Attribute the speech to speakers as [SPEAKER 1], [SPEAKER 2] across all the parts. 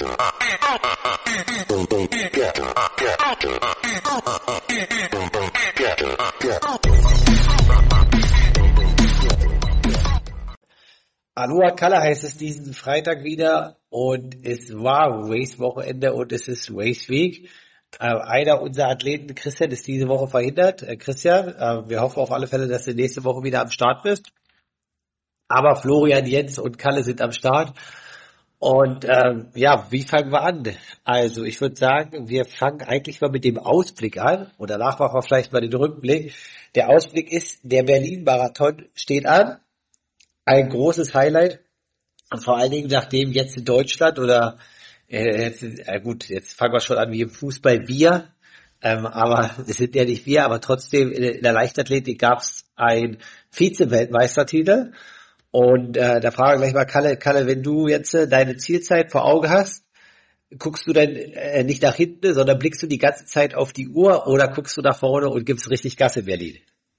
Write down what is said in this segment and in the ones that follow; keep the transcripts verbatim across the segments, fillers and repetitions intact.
[SPEAKER 1] Aloha Kalle heißt es diesen Freitag wieder und es war Race-Wochenende und es ist Race Week. Äh, einer unserer Athleten, Christian, ist diese Woche verhindert. Äh, Christian, äh, wir hoffen auf alle Fälle, dass du nächste Woche wieder am Start bist. Aber Florian, Jens und Kalle sind am Start. Und ähm, ja, wie fangen wir an? Also ich würde sagen, wir fangen eigentlich mal mit dem Ausblick an und danach machen wir vielleicht mal den Rückblick. Der Ausblick ist, der Berlin-Marathon steht an. Ein großes Highlight. Und vor allen Dingen, nachdem jetzt in Deutschland oder äh, jetzt, äh, gut, jetzt fangen wir schon an wie im Fußball, wir. Ähm, aber es sind ja nicht wir, aber trotzdem in, in der Leichtathletik gab es einen Vize-Weltmeistertitel. Und äh, da frage ich gleich mal Kalle, Kalle, wenn du jetzt äh, deine Zielzeit vor Augen hast, guckst du dann äh, nicht nach hinten, sondern blickst du die ganze Zeit auf die Uhr oder guckst du nach vorne und gibst richtig Gas in Berlin?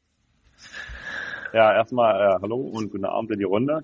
[SPEAKER 2] Ja, erstmal äh, hallo und guten Abend in die Runde.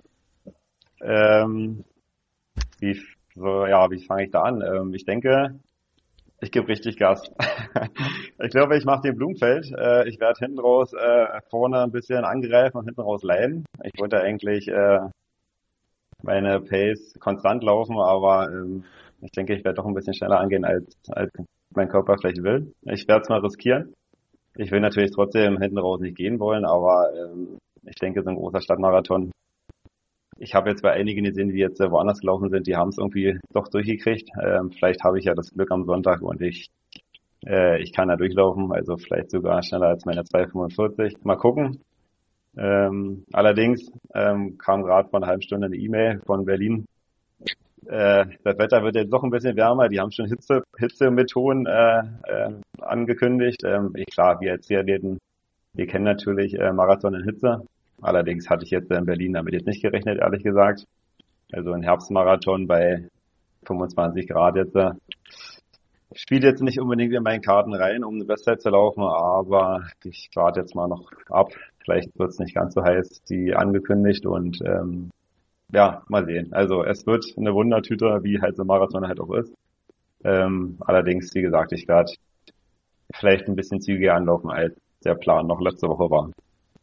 [SPEAKER 2] Ähm, wie, so, ja, wie fange ich da an? Ähm, ich denke, ich gebe richtig Gas. Ich glaube, ich mache den Blumenfeld. Äh, ich werde hinten raus äh, vorne ein bisschen angreifen und hinten raus leiden. Ich wollte eigentlich äh, meine Pace konstant laufen, aber ähm, ich denke, ich werde doch ein bisschen schneller angehen, als, als mein Körper vielleicht will. Ich werde es mal riskieren. Ich will natürlich trotzdem hinten raus nicht gehen wollen, aber ähm, ich denke, so ein großer Stadtmarathon. Ich habe jetzt bei einigen gesehen, die jetzt äh, woanders gelaufen sind, die haben es irgendwie doch durchgekriegt. Ähm, vielleicht habe ich ja das Glück am Sonntag und ich äh, ich kann da durchlaufen, also vielleicht sogar schneller als meine zwei fünfundvierzig. Mal gucken. Ähm, allerdings ähm, kam gerade vor einer halben Stunde eine E-Mail von Berlin. Äh, das Wetter wird jetzt doch ein bisschen wärmer. Die haben schon Hitze, Hitzemethoden äh, äh, angekündigt. Ähm, ich, klar, wir als Triathleten, wir kennen natürlich äh, Marathon in Hitze. Allerdings hatte ich jetzt in Berlin damit jetzt nicht gerechnet, ehrlich gesagt. Also ein Herbstmarathon bei fünfundzwanzig Grad jetzt äh, spielt jetzt nicht unbedingt in meinen Karten rein, um eine Bestzeit zu laufen, aber ich warte jetzt mal noch ab. Vielleicht wird es nicht ganz so heiß wie angekündigt und ähm, ja, mal sehen. Also es wird eine Wundertüte, wie halt so ein Marathon halt auch ist. Ähm, allerdings, wie gesagt, ich werde vielleicht ein bisschen zügiger anlaufen, als der Plan noch letzte Woche war.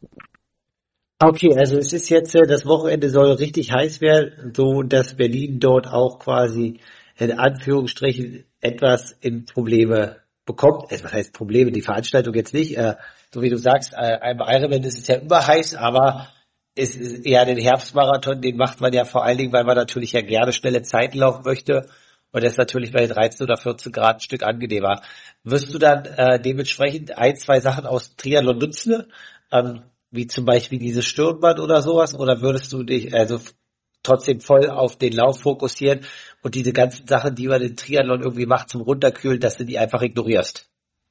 [SPEAKER 1] Okay, also es ist jetzt, äh, das Wochenende soll richtig heiß werden, so dass Berlin dort auch quasi in Anführungsstrichen etwas in Probleme bekommt. Also, was heißt Probleme? Die Veranstaltung jetzt nicht. Äh, so wie du sagst, äh, beim Ironman ist es ja immer heiß, aber es ist eher den Herbstmarathon, den macht man ja vor allen Dingen, weil man natürlich ja gerne schnelle Zeiten laufen möchte. Und das ist natürlich bei dreizehn oder vierzehn Grad ein Stück angenehmer. Wirst du dann äh, dementsprechend ein, zwei Sachen aus Triathlon nutzen? Ähm, wie zum Beispiel dieses Stirnband oder sowas, oder würdest du dich also f- trotzdem voll auf den Lauf fokussieren und diese ganzen Sachen, die man in Triathlon irgendwie macht zum Runterkühlen, dass du die einfach ignorierst?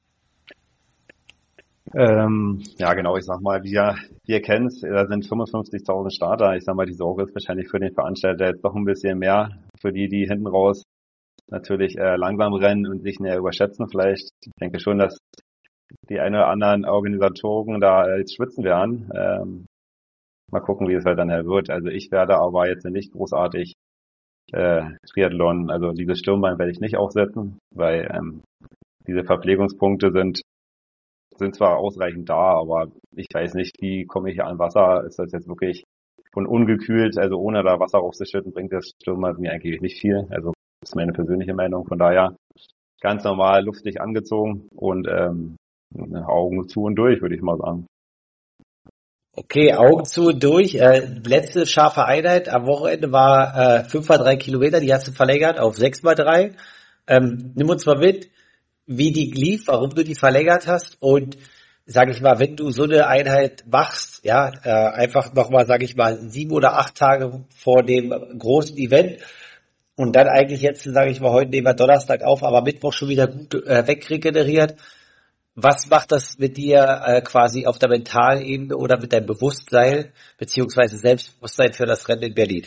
[SPEAKER 2] Ähm, ja, genau, ich sag mal, wir, wir kennen es, da sind fünfundfünfzigtausend Starter. Ich sag mal, die Sorge ist wahrscheinlich für den Veranstalter jetzt doch ein bisschen mehr. Für die, die hinten raus natürlich äh, langsam rennen und sich näher überschätzen vielleicht. Ich denke schon, dass die ein oder anderen Organisatoren da jetzt schwitzen werden. Ähm, mal gucken, wie es halt dann wird. Also ich werde aber jetzt nicht großartig äh, Triathlon, also dieses Stirnbein werde ich nicht aufsetzen, weil ähm, diese Verpflegungspunkte sind sind zwar ausreichend da, aber ich weiß nicht, wie komme ich hier an Wasser? Ist das jetzt wirklich von ungekühlt, also ohne da Wasser aufzuschütten, bringt das Stirnband mir eigentlich nicht viel. Also das ist meine persönliche Meinung. Von daher ganz normal luftig angezogen und ähm, Augen zu und durch, würde ich mal sagen.
[SPEAKER 1] Okay, Augen zu und durch. Äh, letzte scharfe Einheit am Wochenende war äh, fünf mal drei Kilometer, die hast du verlängert auf sechs mal drei. Ähm, nimm uns mal mit, wie die lief, warum du die verlängert hast und sage ich mal, wenn du so eine Einheit machst, ja, äh, einfach nochmal, sage ich mal, sieben oder acht Tage vor dem großen Event und dann eigentlich jetzt, sage ich mal, heute nehmen wir Donnerstag auf, aber Mittwoch schon wieder gut äh, wegregeneriert. Was macht das mit dir äh, quasi auf der mentalen Ebene oder mit deinem Bewusstsein beziehungsweise Selbstbewusstsein für das Rennen in Berlin?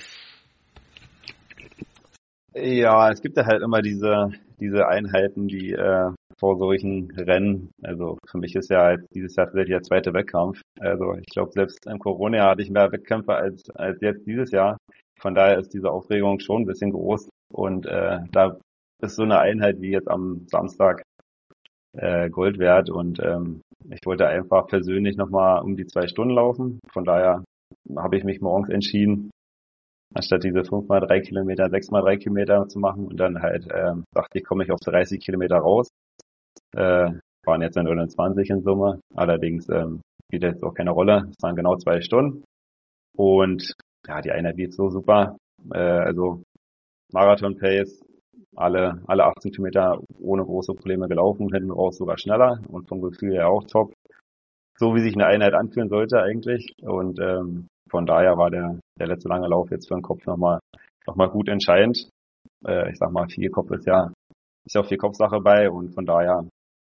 [SPEAKER 2] Ja, es gibt ja halt immer diese diese Einheiten, die äh, vor solchen Rennen, also für mich ist ja jetzt dieses Jahr tatsächlich der zweite Wettkampf. Also ich glaube, selbst im Corona hatte ich mehr Wettkämpfe als als jetzt dieses Jahr. Von daher ist diese Aufregung schon ein bisschen groß. Und äh, da ist so eine Einheit wie jetzt am Samstag äh, Gold wert. Und ähm, ich wollte einfach persönlich nochmal um die zwei Stunden laufen. Von daher habe ich mich morgens entschieden, anstatt diese fünf mal drei Kilometer, sechs mal drei Kilometer zu machen. Und dann halt ähm, dachte ich, komme ich auf dreißig Kilometer raus. Äh, waren jetzt neunundzwanzig in Summe. Allerdings ähm, spielt jetzt auch keine Rolle. Es waren genau zwei Stunden. Und ja, die Einheit lief so super. Äh, also Marathon-Pace, alle alle achtzehn Kilometer ohne große Probleme gelaufen, hinten raus sogar schneller und vom Gefühl her auch top. So wie sich eine Einheit anfühlen sollte eigentlich. Und ähm, von daher war der der letzte lange Lauf jetzt für den Kopf nochmal noch mal gut entscheidend. Äh, ich sag mal, viel Kopf ist ja ist ja auch viel Kopfsache bei und von daher,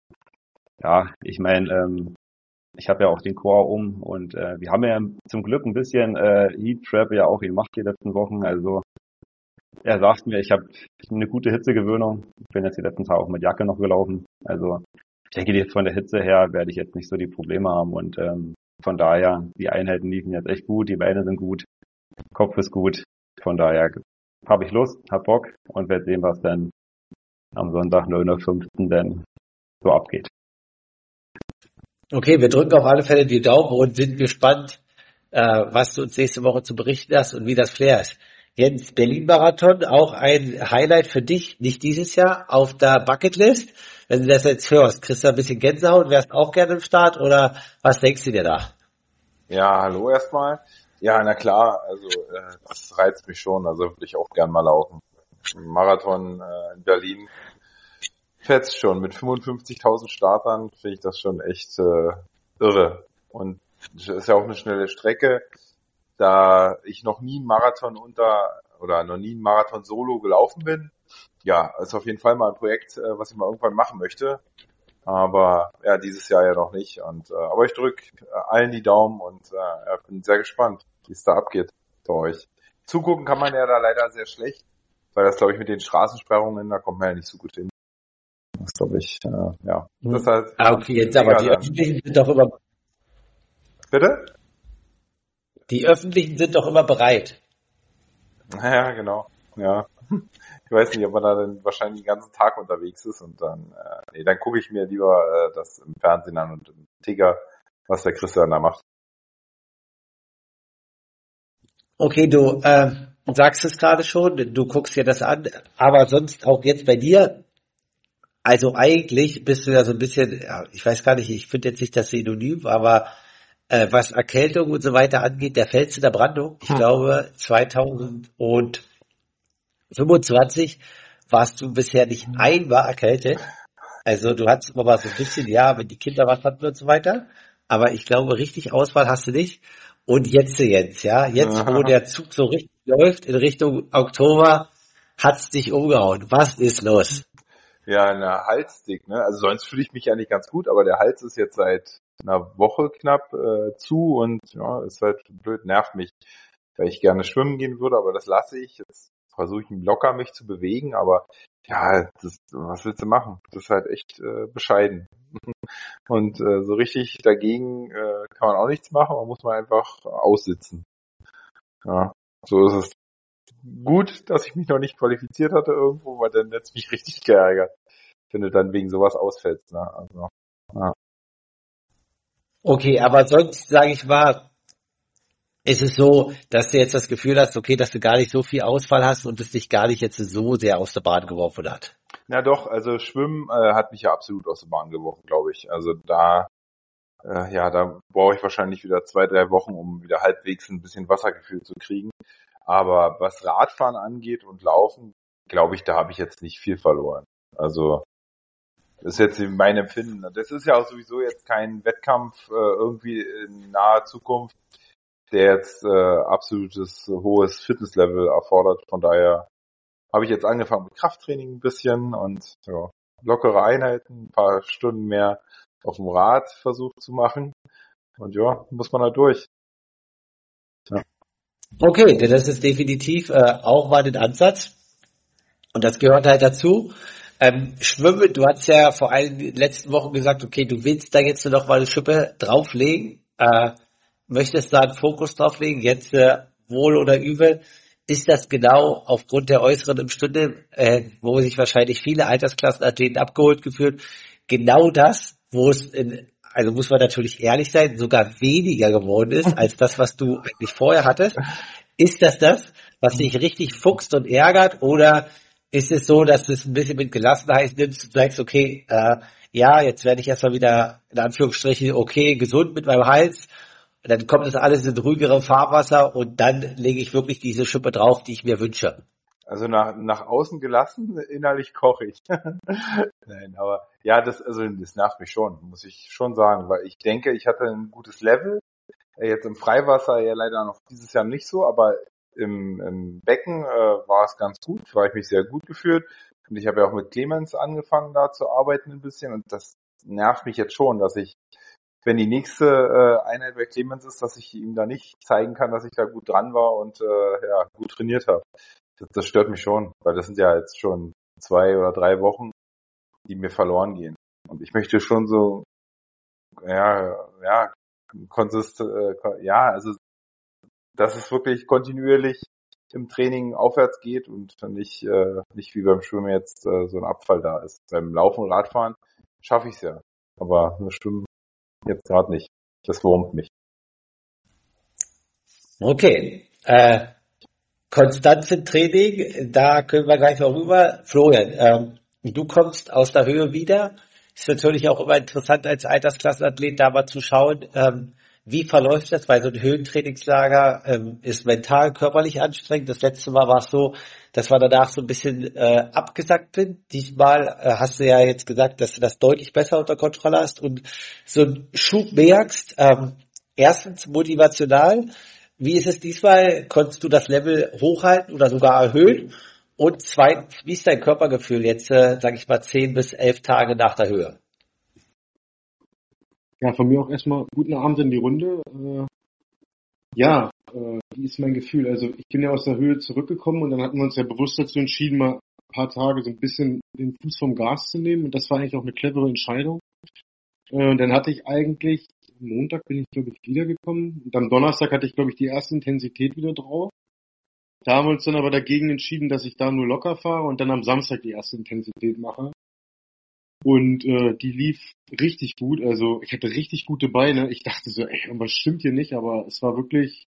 [SPEAKER 2] ja, ich meine, ähm, ich habe ja auch den Core um und äh, wir haben ja zum Glück ein bisschen äh, Heat Trap ja auch gemacht die letzten Wochen. Also er sagt mir, ich habe eine gute Hitzegewöhnung. Ich bin jetzt die letzten Tage auch mit Jacke noch gelaufen. Also ich denke, die- von der Hitze her werde ich jetzt nicht so die Probleme haben und ähm, von daher, die Einheiten liefen jetzt echt gut, die Beine sind gut, Kopf ist gut. Von daher habe ich Lust, hab Bock und werde sehen, was dann am Sonntag neun Uhr fünfzehn dann so abgeht.
[SPEAKER 1] Okay, wir drücken auf alle Fälle die Daumen und sind gespannt, äh, was du uns nächste Woche zu berichten hast und wie das Flair ist. Jens, Berlin-Marathon, auch ein Highlight für dich, nicht dieses Jahr, auf der Bucketlist. Wenn du das jetzt hörst, kriegst du ein bisschen Gänsehaut, wärst auch gerne im Start oder was denkst du dir da?
[SPEAKER 3] Ja, hallo erstmal. Ja, na klar, also äh, das reizt mich schon, also würde ich auch gern mal laufen. Marathon äh, in Berlin fetzt schon, mit fünfundfünfzigtausend Startern finde ich das schon echt äh, irre. Und es ist ja auch eine schnelle Strecke, da ich noch nie einen Marathon unter oder noch nie einen Marathon solo gelaufen bin. Ja, ist auf jeden Fall mal ein Projekt, äh, was ich mal irgendwann machen möchte. Aber ja, dieses Jahr ja noch nicht. Und äh, aber ich drücke äh, allen die Daumen und äh, ja, bin sehr gespannt, wie es da abgeht bei euch. Zugucken kann man ja da leider sehr schlecht, weil das, glaube ich, mit den Straßensperrungen, da kommt man ja nicht so gut hin. Das glaube ich, äh, ja. Das ist halt
[SPEAKER 1] Ah, okay, jetzt aber
[SPEAKER 3] mega
[SPEAKER 1] die
[SPEAKER 3] dann.
[SPEAKER 1] Öffentlichen sind doch immer,
[SPEAKER 3] Bitte?
[SPEAKER 1] die Öffentlichen sind doch immer bereit.
[SPEAKER 3] Ja, genau. Ja. Ich weiß nicht, ob man da dann wahrscheinlich den ganzen Tag unterwegs ist und dann, äh, nee, dann gucke ich mir lieber äh, das im Fernsehen an und im Ticker, was der Christian da macht.
[SPEAKER 1] Okay, du äh, sagst es gerade schon, du guckst dir das an, aber sonst auch jetzt bei dir, also eigentlich bist du ja so ein bisschen, ja, ich weiß gar nicht, ich finde jetzt nicht das Synonym, aber äh, was Erkältung und so weiter angeht, der Fels in der Brandung, ich
[SPEAKER 3] Hm.
[SPEAKER 1] glaube zweitausendfünfundzwanzig warst du bisher nicht einmal erkältet. Also du hattest immer mal so ein bisschen, ja, wenn die Kinder was hatten und so weiter. Aber ich glaube, richtig Auswahl hast du nicht. Und jetzt, jetzt, ja, jetzt, wo der Zug so richtig läuft in Richtung Oktober, hat's dich umgehauen. Was ist los?
[SPEAKER 3] Ja, eine Halsdick, ne? Also sonst fühle ich mich eigentlich ganz gut, aber der Hals ist jetzt seit einer Woche knapp äh, zu und ja, ist halt blöd, nervt mich, weil ich gerne schwimmen gehen würde, aber das lasse ich. Jetzt versuche ich locker mich zu bewegen, aber ja, das, was willst du machen? Das ist halt echt äh, bescheiden. Und äh, so richtig dagegen äh, kann man auch nichts machen, man muss man einfach aussitzen. Ja, so ist es. Gut, dass ich mich noch nicht qualifiziert hatte irgendwo, weil dann hätte es mich richtig geärgert, wenn du dann wegen sowas ausfällst. Ne? Also, ja.
[SPEAKER 1] Okay, aber sonst, sage ich mal, ist es so, dass du jetzt das Gefühl hast, okay, dass du gar nicht so viel Ausfall hast und es dich gar nicht jetzt so sehr aus der Bahn geworfen hat.
[SPEAKER 3] Na doch, also Schwimmen äh, hat mich ja absolut aus der Bahn geworfen, glaube ich. Also da, äh, ja, da brauche ich wahrscheinlich wieder zwei, drei Wochen, um wieder halbwegs ein bisschen Wassergefühl zu kriegen. Aber was Radfahren angeht und Laufen, glaube ich, da habe ich jetzt nicht viel verloren. Also das ist jetzt mein Empfinden. Das ist ja auch sowieso jetzt kein Wettkampf äh, irgendwie in naher Zukunft, der jetzt äh, absolutes hohes Fitnesslevel erfordert. Von daher habe ich jetzt angefangen mit Krafttraining ein bisschen und ja, lockere Einheiten, ein paar Stunden mehr auf dem Rad versucht zu machen. Und ja, muss man da durch. Ja.
[SPEAKER 1] Okay, denn das ist definitiv äh, auch mal ein Ansatz. Und das gehört halt dazu. Ähm, Schwimmen, du hast ja vor allem in den letzten Wochen gesagt, okay, du willst da jetzt noch mal eine Schippe drauflegen, äh, möchtest da einen Fokus drauflegen, jetzt äh, wohl oder übel. ist das genau aufgrund der äußeren Stunde, äh, wo sich wahrscheinlich viele Altersklassenathleten abgeholt gefühlt, genau das, wo es in, also muss man natürlich ehrlich sein, sogar weniger geworden ist als das, was du eigentlich vorher hattest. Ist das das, was dich richtig fuchst und ärgert, oder ist es so, dass du es ein bisschen mit Gelassenheit nimmst und sagst, okay, äh, ja, jetzt werde ich erstmal wieder in Anführungsstrichen okay, gesund mit meinem Hals, und dann kommt das alles in ruhigere Fahrwasser und dann lege ich wirklich diese Schippe drauf, die ich mir wünsche.
[SPEAKER 3] Also nach, nach außen gelassen, innerlich koche ich. Nein, aber ja, das, also das nervt mich schon, muss ich schon sagen, weil ich denke, ich hatte ein gutes Level. Jetzt im Freiwasser ja leider noch dieses Jahr nicht so, aber im, im Becken äh, war es ganz gut, war ich mich sehr gut gefühlt. Und ich habe ja auch mit Clemens angefangen, da zu arbeiten ein bisschen, und das nervt mich jetzt schon, dass ich, wenn die nächste äh, Einheit bei Clemens ist, dass ich ihm da nicht zeigen kann, dass ich da gut dran war und äh, ja gut trainiert habe. Das, das stört mich schon, weil das sind ja jetzt schon zwei oder drei Wochen, die mir verloren gehen. Und ich möchte schon so, ja, ja, konsist, äh, ja, also, dass es wirklich kontinuierlich im Training aufwärts geht und nicht, äh, nicht wie beim Schwimmen jetzt äh, so ein Abfall da ist. Beim Laufen und Radfahren schaffe ich es ja, aber nur Schwimmen jetzt gerade nicht. Das wurmt mich.
[SPEAKER 1] Okay, äh, Konstanz im Training, da können wir gleich mal rüber. Florian, ähm, du kommst aus der Höhe wieder. Ist natürlich auch immer interessant als Altersklassenathlet da mal zu schauen, ähm, wie verläuft das, weil so ein Höhentrainingslager ähm, ist mental, körperlich anstrengend. Das letzte Mal war es so, dass wir danach so ein bisschen äh, abgesackt sind. Diesmal äh, hast du ja jetzt gesagt, dass du das deutlich besser unter Kontrolle hast und so einen Schub merkst. Ähm, erstens motivational. Wie ist es diesmal? Konntest du das Level hochhalten oder sogar erhöhen? Und zweitens, wie ist dein Körpergefühl jetzt, äh, sage ich mal, zehn bis elf Tage nach der Höhe?
[SPEAKER 4] Ja, von mir auch erstmal guten Abend in die Runde. Äh, ja, äh, wie ist mein Gefühl? Also ich bin ja aus der Höhe zurückgekommen und dann hatten wir uns ja bewusst dazu entschieden, mal ein paar Tage so ein bisschen den Fuß vom Gas zu nehmen, und das war eigentlich auch eine clevere Entscheidung. Äh, dann hatte ich eigentlich, am Montag bin ich glaube ich wiedergekommen, und am Donnerstag hatte ich glaube ich die erste Intensität wieder drauf. Da haben wir uns dann aber dagegen entschieden, dass ich da nur locker fahre und dann am Samstag die erste Intensität mache. Und äh, die lief richtig gut, also ich hatte richtig gute Beine. Ich dachte so, ey, was stimmt hier nicht, aber es war wirklich,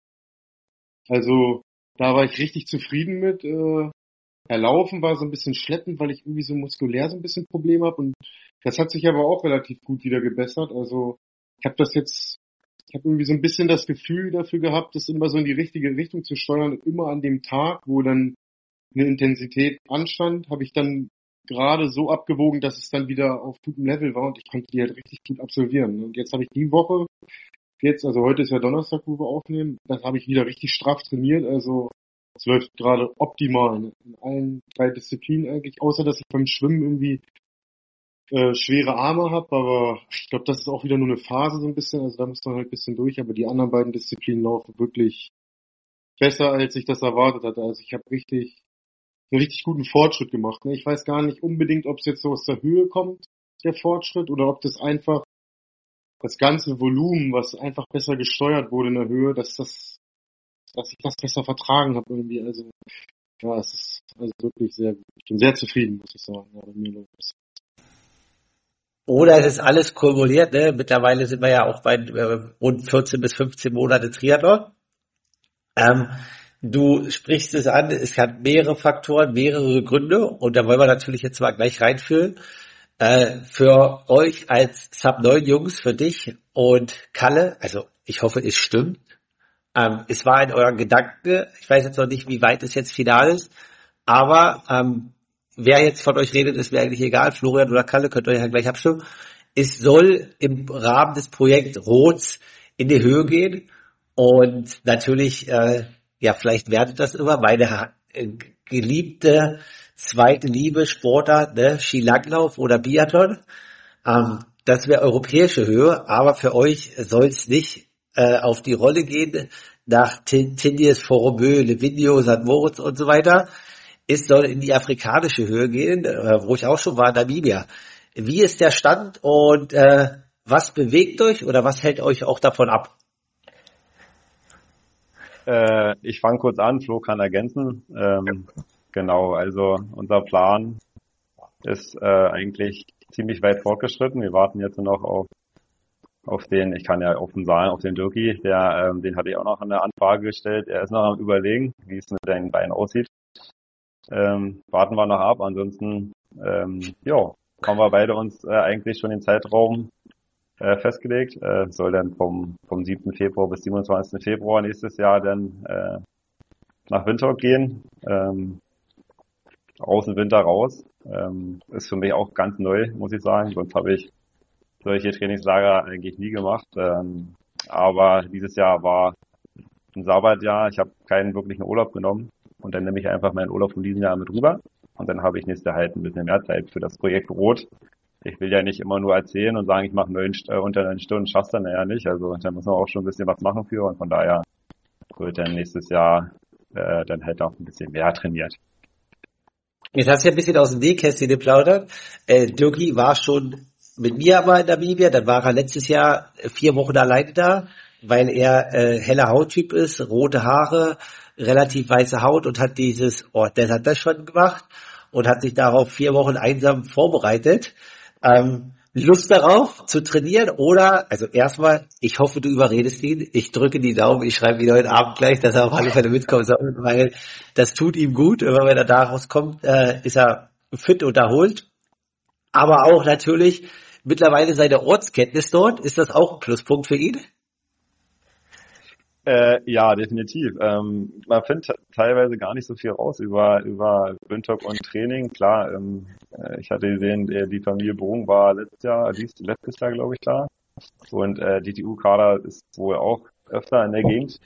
[SPEAKER 4] also da war ich richtig zufrieden mit. Äh, Erlaufen war so ein bisschen schleppend, weil ich irgendwie so muskulär so ein bisschen Probleme habe, und das hat sich aber auch relativ gut wieder gebessert. Also ich habe das jetzt, ich habe irgendwie so ein bisschen das Gefühl dafür gehabt, das immer so in die richtige Richtung zu steuern. Immer an dem Tag, wo dann eine Intensität anstand, habe ich dann gerade so abgewogen, dass es dann wieder auf gutem Level war und ich konnte die halt richtig gut absolvieren. Und jetzt habe ich die Woche, jetzt, also heute ist ja Donnerstag, wo wir aufnehmen, das habe ich wieder richtig straff trainiert. Also es läuft gerade optimal in, in allen drei Disziplinen eigentlich, außer dass ich beim Schwimmen irgendwie äh, schwere Arme habe, aber ich glaube, das ist auch wieder nur eine Phase so ein bisschen, also da muss man halt ein bisschen durch, aber die anderen beiden Disziplinen laufen wirklich besser, als ich das erwartet hatte. Also ich habe richtig einen richtig guten Fortschritt gemacht. Ne? Ich weiß gar nicht unbedingt, ob es jetzt so aus der Höhe kommt, der Fortschritt, oder ob das einfach das ganze Volumen, was einfach besser gesteuert wurde in der Höhe, dass das, dass ich das besser vertragen habe irgendwie. Also ja, es ist also wirklich sehr gut. Ich bin sehr zufrieden, muss ich sagen. Ja, bei mir läuft es.
[SPEAKER 1] Oder es ist alles kumuliert, ne? Mittlerweile sind wir ja auch bei äh, rund vierzehn bis fünfzehn Monate Triathlon. Ähm, Du sprichst es an, es hat mehrere Faktoren, mehrere Gründe, und da wollen wir natürlich jetzt mal gleich reinführen. Äh, für euch als Sub neun Jungs, für dich und Kalle, also ich hoffe, es stimmt. Ähm, es war in euren Gedanken, ich weiß jetzt noch nicht, wie weit es jetzt final ist, aber ähm, wer jetzt von euch redet, ist mir eigentlich egal, Florian oder Kalle, könnt ihr ja gleich abstimmen. Es soll im Rahmen des Projekts Rots in die Höhe gehen, und natürlich äh, ja, vielleicht werdet das immer meine äh, geliebte zweite Liebe Sportart, ne, Skilanglauf oder Biathlon. Ähm, das wäre europäische Höhe, aber für euch soll es nicht äh, auf die Rolle gehen nach Tinius, Foromö, Livigno, Sankt Moritz und so weiter. Es soll in die afrikanische Höhe gehen, äh, wo ich auch schon war, Namibia. Wie ist der Stand und äh, was bewegt euch oder was hält euch auch davon ab?
[SPEAKER 2] Äh, ich fange kurz an, Flo kann ergänzen. Ähm, genau, also unser Plan ist äh, eigentlich ziemlich weit fortgeschritten. Wir warten jetzt nur noch auf auf den, ich kann ja offen sagen, auf den Dirki, der, ähm, den hatte ich auch noch eine Anfrage gestellt. Er ist noch am Überlegen, wie es mit seinen Beinen aussieht. Ähm, warten wir noch ab. Ansonsten, ähm, ja, haben wir beide uns äh, eigentlich schon den Zeitraum äh, festgelegt. Äh, soll dann vom vom siebten Februar bis siebenundzwanzigsten Februar nächstes Jahr dann äh, nach Windhoek gehen. Ähm, aus dem Winter raus. Ähm, ist für mich auch ganz neu, muss ich sagen. Sonst habe ich solche Trainingslager eigentlich nie gemacht. Ähm, aber dieses Jahr war ein Sabbatjahr. Ich habe keinen wirklichen Urlaub genommen. Und dann nehme ich einfach meinen Urlaub von diesem Jahr mit rüber. Und dann habe ich nächstes Jahr halt ein bisschen mehr Zeit für das Projekt Rot. Ich will ja nicht immer nur erzählen und sagen, ich mache neun, äh, unter neun Stunden, schaff's dann ja nicht. Also da muss man auch schon ein bisschen was machen für. Und von daher wird dann nächstes Jahr äh, dann halt auch ein bisschen mehr trainiert.
[SPEAKER 1] Jetzt hast du ja ein bisschen aus dem Nähkästchen geplaudert. Äh, Dirki war schon mit mir mal in Namibia, dann war er letztes Jahr vier Wochen alleine da, weil er äh, heller Hauttyp ist, rote Haare, relativ weiße Haut und hat dieses, oh, der hat das schon gemacht und hat sich darauf vier Wochen einsam vorbereitet. Ähm, Lust darauf zu trainieren oder, also erstmal, ich hoffe, du überredest ihn, ich drücke die Daumen, ich schreibe ihn heute Abend gleich, dass er auf alle Fälle mitkommen soll, weil das tut ihm gut, immer wenn er da rauskommt, äh, ist er fit und erholt. Aber auch natürlich mittlerweile seine Ortskenntnis dort, ist das auch ein Pluspunkt für ihn?
[SPEAKER 2] Äh, ja, definitiv. Ähm, man findet teilweise gar nicht so viel raus über über Windhoek und Training. Klar, ähm, äh, ich hatte gesehen, die, die Familie Bogen war letztes Jahr, dies, letztes Jahr glaube ich da. Und äh, D T U-Kader ist wohl auch öfter in der Gegend.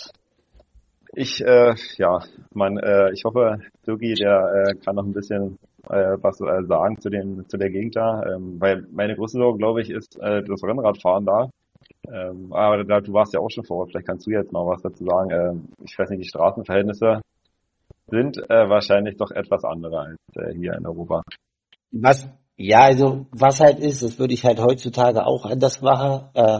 [SPEAKER 2] Ich, äh, ja, man, äh, ich hoffe, Dirki, der äh, kann noch ein bisschen äh, was äh, sagen zu dem zu der Gegend da, ähm, weil meine größte Sorge, glaube ich, ist äh, das Rennradfahren da. Ähm, aber da, du warst ja auch schon vor Ort, vielleicht kannst du jetzt mal was dazu sagen. Ähm, ich weiß nicht, die Straßenverhältnisse sind äh, wahrscheinlich doch etwas andere als äh, hier in Europa.
[SPEAKER 1] Was, ja, also, was halt ist, das würde ich halt heutzutage auch anders machen. Äh,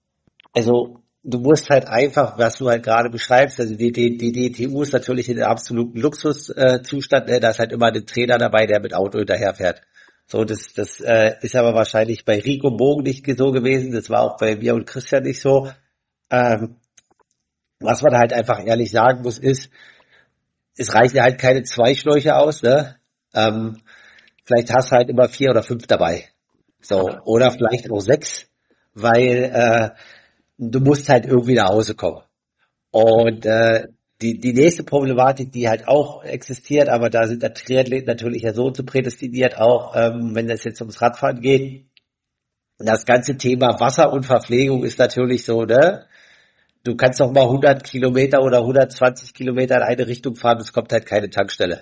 [SPEAKER 1] also, du musst halt einfach, was du halt gerade beschreibst, also die, die, die D T U ist natürlich in einem absoluten Luxuszustand, äh, da ist halt immer ein Trainer dabei, der mit Auto hinterherfährt. So, das, das äh, ist aber wahrscheinlich bei Rico Bogen nicht so gewesen, das war auch bei mir und Christian nicht so. Ähm, was man halt einfach ehrlich sagen muss, ist, es reichen halt keine zwei Schläuche aus, ne? Ähm, vielleicht hast du halt immer vier oder fünf dabei. So, oder vielleicht auch sechs, weil äh, du musst halt irgendwie nach Hause kommen. Und äh, die die nächste Problematik, die halt auch existiert, aber da sind der Triathleten natürlich ja so zu prädestiniert, auch ähm, wenn es jetzt ums Radfahren geht. Das ganze Thema Wasser und Verpflegung ist natürlich so, ne? Du kannst doch mal hundert Kilometer oder hundertzwanzig Kilometer in eine Richtung fahren, es kommt halt keine Tankstelle.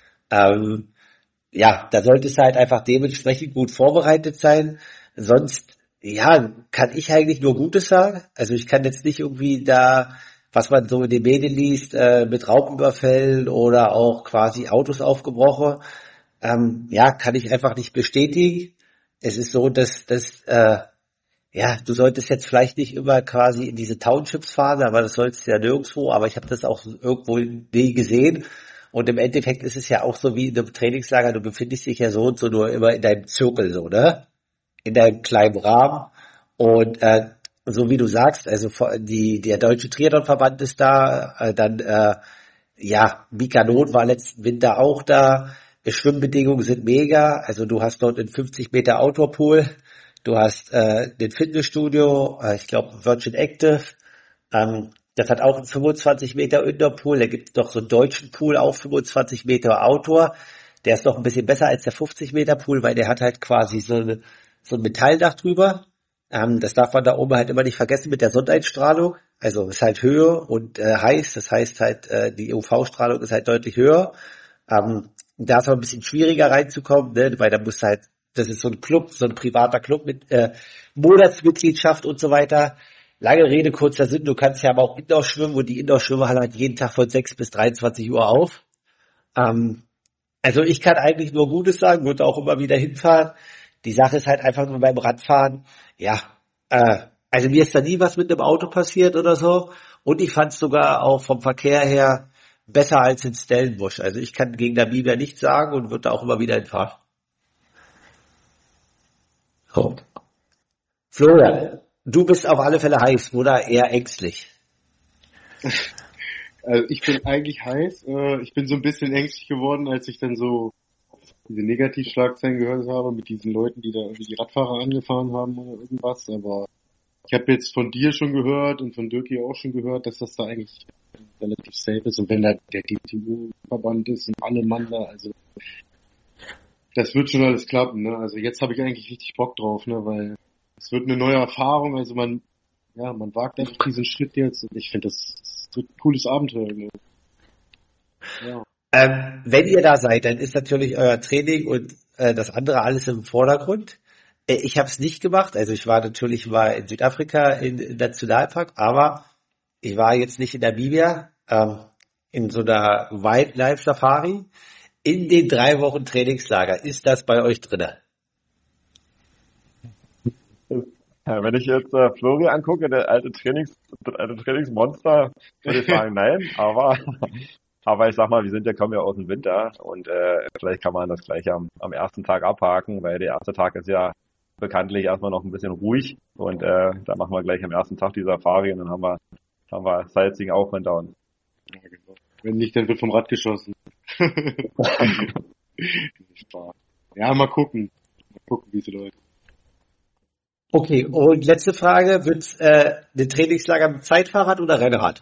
[SPEAKER 1] Ähm, ja, da solltest du halt einfach dementsprechend gut vorbereitet sein. Sonst, ja, kann ich eigentlich nur Gutes sagen. Also ich kann jetzt nicht irgendwie da, was man so in den Medien liest, äh, mit Raubüberfällen oder auch quasi Autos aufgebrochen, ähm, ja, kann ich einfach nicht bestätigen. Es ist so, dass, dass äh, ja, du solltest jetzt vielleicht nicht immer quasi in diese Townships fahren, aber das sollst du ja nirgendwo, aber ich habe das auch irgendwo nie gesehen. Und im Endeffekt ist es ja auch so wie in einem Trainingslager, du befindest dich ja so und so nur immer in deinem Zirkel, so, ne? In deinem kleinen Rahmen. Und äh, so wie du sagst, also die der Deutsche Triathlon-Verband ist da, äh, dann äh, ja, Mika Not war letzten Winter auch da. Schwimmbedingungen sind mega, also du hast dort einen fünfzig Meter Outdoor-Pool, du hast äh, den Fitnessstudio, äh, ich glaube Virgin Active, ähm, das hat auch einen fünfundzwanzig Meter Indoor-Pool, da gibt es doch so einen deutschen Pool, auch fünfundzwanzig Meter Outdoor, der ist noch ein bisschen besser als der fünfzig Meter Pool, weil der hat halt quasi so, eine, so ein Metalldach drüber. Ähm, das darf man da oben halt immer nicht vergessen mit der Sonneneinstrahlung. Also ist halt Höhe und äh, heiß, das heißt halt, äh, die U V-Strahlung ist halt deutlich höher. Ähm, da ist aber ein bisschen schwieriger reinzukommen, ne? Weil da musst du halt, das ist so ein Club, so ein privater Club mit äh, Monatsmitgliedschaft und so weiter. Lange Rede, kurzer Sinn, du kannst ja aber auch Indoor schwimmen und die Indoor-Schwimmerhalle hat jeden Tag von sechs bis dreiundzwanzig Uhr auf. Ähm, also ich kann eigentlich nur Gutes sagen, würde auch immer wieder hinfahren. Die Sache ist halt einfach nur beim Radfahren, ja, äh, also mir ist da nie was mit einem Auto passiert oder so Und ich fand es sogar auch vom Verkehr her besser als in Stellenbosch. Also ich kann gegen Namibia nichts sagen und würde da auch immer wieder hinfahren. So. Florian, du bist auf alle Fälle heiß oder eher ängstlich?
[SPEAKER 4] Also ich bin eigentlich heiß. Äh, ich bin so ein bisschen ängstlich geworden, als ich dann so diese Negativschlagzeilen gehört habe mit diesen Leuten, die da irgendwie die Radfahrer angefahren haben oder irgendwas. Aber ich habe jetzt von dir schon gehört und von Dirki auch schon gehört, dass das da eigentlich relativ safe ist. Und wenn da der G T U-Verband ist und alle Mann da, also das wird schon alles klappen. Ne? Also jetzt habe ich eigentlich richtig Bock drauf, ne, weil es wird eine neue Erfahrung. Also man, ja, man wagt einfach diesen Schritt jetzt. Und ich finde, das, das wird ein cooles Abenteuer. Ne? Ja.
[SPEAKER 1] Ähm, wenn ihr da seid, dann ist natürlich euer Training und äh, das andere alles im Vordergrund. Äh, ich habe es nicht gemacht, also ich war natürlich mal in Südafrika in, in Nationalpark, aber ich war jetzt nicht in Namibia, ähm, in so einer Wildlife Safari. In den drei Wochen Trainingslager, ist das bei euch drinne?
[SPEAKER 2] Ja, wenn ich jetzt äh, Florian angucke, der alte Trainings, das alte Trainingsmonster, würde ich sagen, nein, aber Aber ich sag mal, wir sind ja, kommen ja aus dem Winter und äh, vielleicht kann man das gleich am, am ersten Tag abhaken, weil der erste Tag ist ja bekanntlich erstmal noch ein bisschen ruhig und äh, da machen wir gleich am ersten Tag die Safari und dann haben wir haben wir Sightseeing auch hinter uns.
[SPEAKER 4] Ja, genau. Wenn nicht, dann wird vom Rad geschossen. Ja, mal gucken. Mal gucken, wie es läuft.
[SPEAKER 1] Okay, und letzte Frage, wird's äh, ein Trainingslager mit Zeitfahrrad oder Rennrad?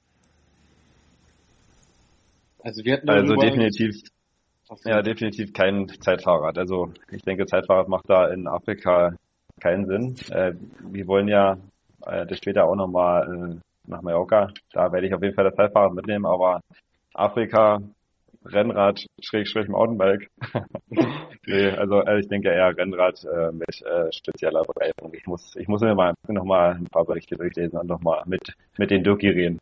[SPEAKER 4] Also wir hatten
[SPEAKER 2] Also
[SPEAKER 4] darüber-
[SPEAKER 2] definitiv,
[SPEAKER 4] Ach so.
[SPEAKER 2] ja, definitiv kein Zeitfahrrad. Also ich denke, Zeitfahrrad macht da in Afrika keinen Sinn. Äh, wir wollen ja äh, das später auch nochmal äh, nach Mallorca. Da werde ich auf jeden Fall das Zeitfahrrad mitnehmen, aber Afrika, Rennrad, Schrägstrich Mountainbike. Nee, also äh, ich denke eher Rennrad äh, mit äh, spezieller Bereifung. Ich muss, ich muss mir mal nochmal ein paar Berichte durchlesen und nochmal mit, mit den Dirki reden.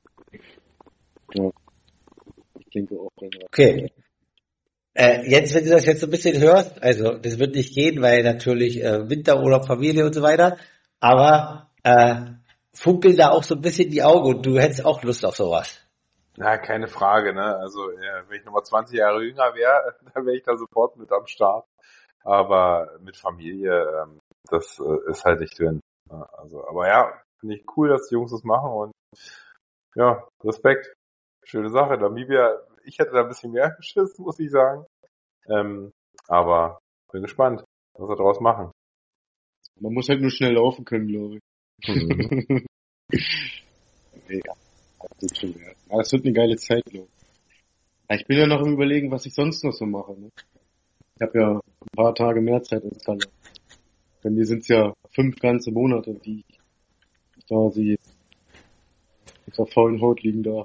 [SPEAKER 4] Ich denke auch Rennrad.
[SPEAKER 1] Okay. Äh, Jens, wenn du das jetzt so ein bisschen hörst, also das wird nicht gehen, weil natürlich äh, Winterurlaub, Familie und so weiter, aber äh, funkeln da auch so ein bisschen die Augen und du hättest auch Lust auf sowas.
[SPEAKER 3] Na, keine Frage, ne? Also, ja, wenn ich nochmal zwanzig Jahre jünger wäre, dann wäre ich da sofort mit am Start. Aber mit Familie, ähm, das äh, ist halt nicht drin. Ja, also, aber ja, finde ich cool, dass die Jungs das machen und ja, Respekt. Schöne Sache. Namibia, ich hätte da ein bisschen mehr geschissen, muss ich sagen. Ähm, aber bin gespannt, was wir draus machen.
[SPEAKER 4] Man muss halt nur schnell laufen können, glaube ich.
[SPEAKER 2] Mhm.
[SPEAKER 4] Ja, das wird schon werden. Aber es wird eine geile Zeit, glaube ich. Ja, ich bin ja noch im Überlegen, was ich sonst noch so mache. Ne? Ich habe ja ein paar Tage mehr Zeit als Kalle. Bei mir sind es ja fünf ganze Monate, die ich quasi auf der faulen Haut liegen darf.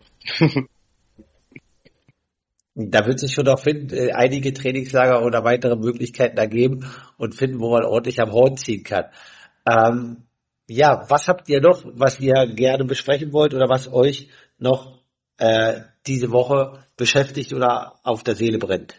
[SPEAKER 1] Da wird sich schon noch finden, äh, einige Trainingslager oder weitere Möglichkeiten ergeben und finden, wo man ordentlich am Horn ziehen kann. Ähm, ja, was habt ihr noch, was ihr gerne besprechen wollt oder was euch noch äh, diese Woche beschäftigt oder auf der Seele brennt?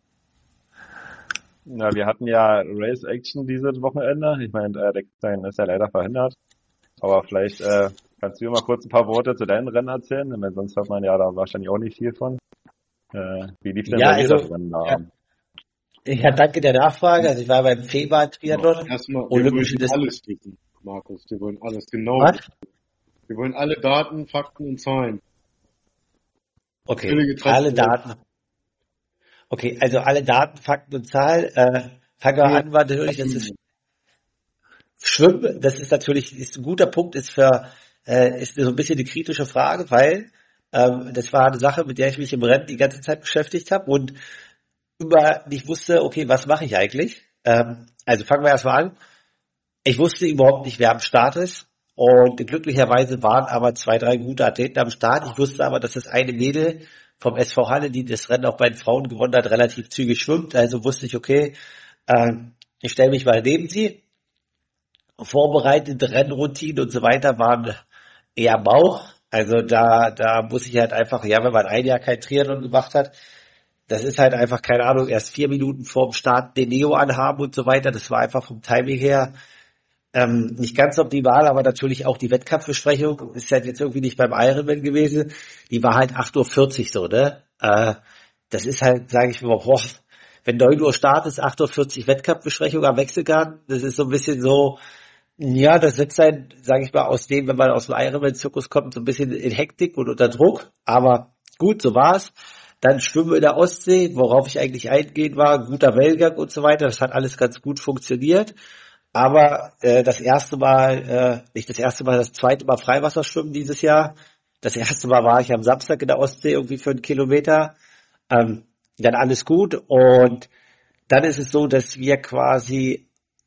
[SPEAKER 2] Na, wir hatten ja Race Action dieses Wochenende. Ich meine, äh, der Christian ist ja leider verhindert. Aber vielleicht äh, kannst du mir mal kurz ein paar Worte zu deinen Rennen erzählen, weil sonst hört man ja da wahrscheinlich auch nicht viel von. Äh, wie lief denn
[SPEAKER 1] Ja,
[SPEAKER 2] bei dir
[SPEAKER 1] also,
[SPEAKER 2] das Rennen da?
[SPEAKER 1] ja. Ja, danke der Nachfrage. Also ich war beim Fehmarn-Triathlon.
[SPEAKER 4] Erstmal, wir
[SPEAKER 1] Olympische
[SPEAKER 4] wollen
[SPEAKER 1] Dis-
[SPEAKER 4] alles wissen, Markus. Wir wollen alles genau
[SPEAKER 1] Was?
[SPEAKER 4] wissen. Wir wollen alle Daten, Fakten und Zahlen.
[SPEAKER 1] Okay,
[SPEAKER 4] Völlige
[SPEAKER 1] alle
[SPEAKER 4] Transparenz.
[SPEAKER 1] Daten. Okay, also alle Daten, Fakten und Zahlen. Äh, fangen wir an, war natürlich, das ist Schwimmen, das ist natürlich ist ein guter Punkt, ist für äh, ist so ein bisschen eine kritische Frage, weil ähm, das war eine Sache, mit der ich mich im Rennen die ganze Zeit beschäftigt habe und über nicht wusste, okay, was mache ich eigentlich? Ähm, also fangen wir erstmal an. Ich wusste überhaupt nicht, wer am Start ist und glücklicherweise waren aber zwei, drei gute Athleten am Start. Ich wusste aber, dass das eine Mädel vom S V Halle, die das Rennen auch bei den Frauen gewonnen hat, relativ zügig schwimmt. Also wusste ich, okay, ähm, ich stelle mich mal neben sie. Vorbereitete Rennroutinen und so weiter waren eher Bauch. Also da, da muss ich halt einfach, ja, wenn man ein Jahr kein Triathlon gemacht hat, das ist halt einfach, keine Ahnung, erst vier Minuten vorm Start den Neo anhaben und so weiter. Das war einfach vom Timing her ähm, nicht ganz optimal, aber natürlich auch die Wettkampfbesprechung ist halt jetzt irgendwie nicht beim Ironman gewesen. Die war halt acht Uhr vierzig so, ne? Äh, das ist halt, sage ich mal, boah, wenn neun Uhr Start ist, acht Uhr vierzig Wettkampfbesprechung am Wechselgarten, das ist so ein bisschen so, ja, das setzt sein, sage ich mal, aus dem, wenn man aus dem Ironman-Zirkus kommt, so ein bisschen in Hektik und unter Druck. Aber gut, so war's. Dann Schwimmen in der Ostsee, worauf ich eigentlich eingehen war, guter Wellengang und so weiter. Das hat alles ganz gut funktioniert. Aber äh, das erste Mal, äh, nicht das erste Mal, das zweite Mal Freiwasserschwimmen dieses Jahr. Das erste Mal war ich am Samstag in der Ostsee irgendwie für einen Kilometer. Ähm, dann alles gut. Und dann ist es so, dass wir quasi